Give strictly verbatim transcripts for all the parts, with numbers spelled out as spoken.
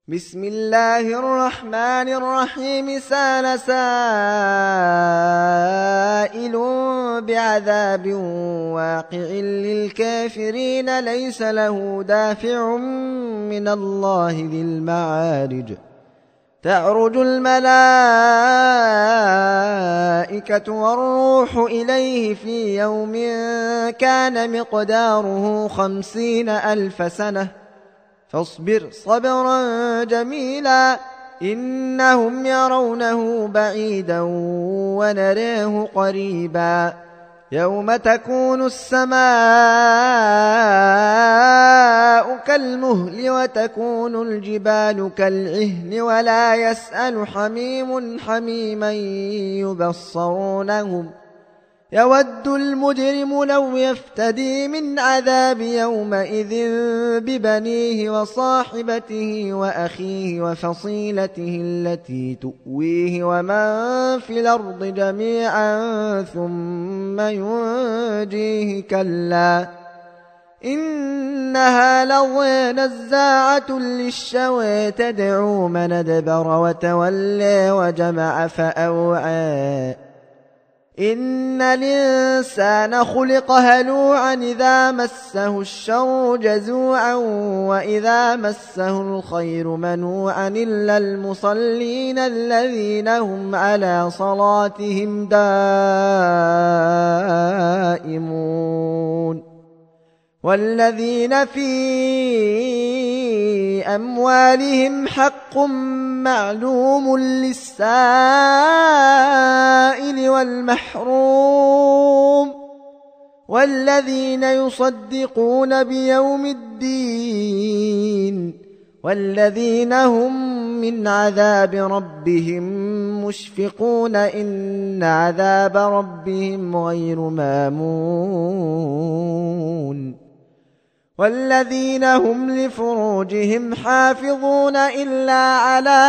بسم الله الرحمن الرحيم سأل سائل بعذاب واقع للكافرين ليس له دافع من الله ذي المعارج تعرج الملائكة والروح إليه في يوم كان مقداره خمسين ألف سنة فاصبر صبرا جميلا إنهم يرونه بعيدا ونراه قريبا يوم تكون السماء كالمهل وتكون الجبال كالعهن ولا يسأل حميم حميما يبصرونهم يود المجرم لو يفتدي من عذاب يومئذ ببنيه وصاحبته وأخيه وفصيلته التي تؤويه ومن في الأرض جميعا ثم ينجيه كلا إنها لظى نزاعة للشوى تدعو من أدبر وتولى وجمع فأوعى إن الإنسان خلق هلوعا إذا مسه الشر جزوعا وإذا مسه الخير منوعا إلا المصلين الذين هم على صلاتهم دائمون والذين في أموالهم حق معلوم للسائل والمحروم والذين يصدقون بيوم الدين والذين هم من عذاب ربهم مشفقون إن عذاب ربهم غير مامون والذين هم لفروجهم حافظون إلا على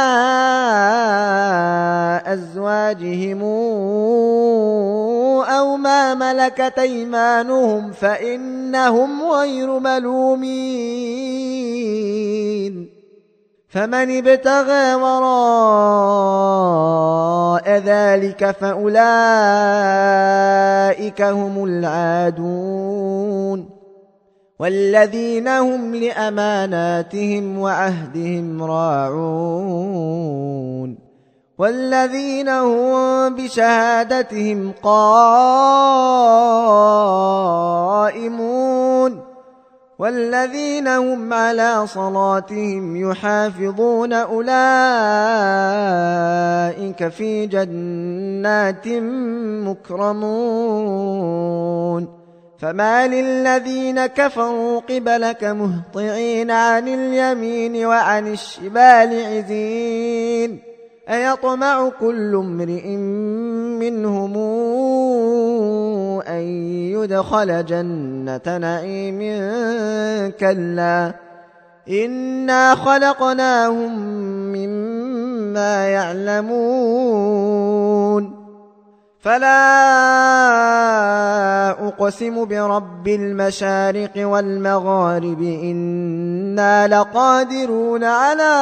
أزواجهم أو ما ملكت أيمانهم فإنهم غير ملومين فمن ابتغى وراء ذلك فأولئك هم العادون والذين هم لأماناتهم وعهدهم راعون والذين هم بشهادتهم قائمون والذين هم على صلاتهم يحافظون أولئك في جنات مكرمون فما للذين كفروا قبلك مهطعين عن اليمين وعن الشمال عزين أيطمع كل امرئ منهم أن يدخل جنة نعيم كلا إنا خلقناهم مما يعلمون فلا أقسم برب المشارق والمغارب إنا لقادرون على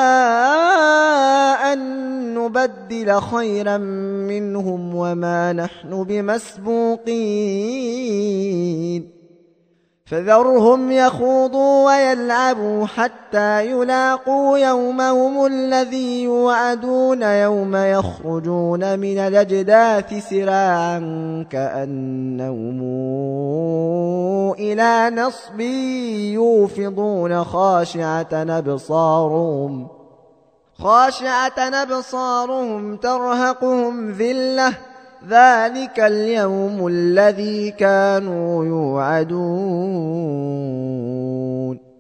أن نبدل خيرا منهم وما نحن بمسبوقين فذرهم يخوضوا ويلعبوا حتى يلاقوا يومهم الذي يوعدون يوم يخرجون من الأجداث سراعا كأنهم إلى نصب يوفضون خاشعة أبصارهم خاشعة أبصارهم ترهقهم ذلة ذلك اليوم الذي كانوا يوعدون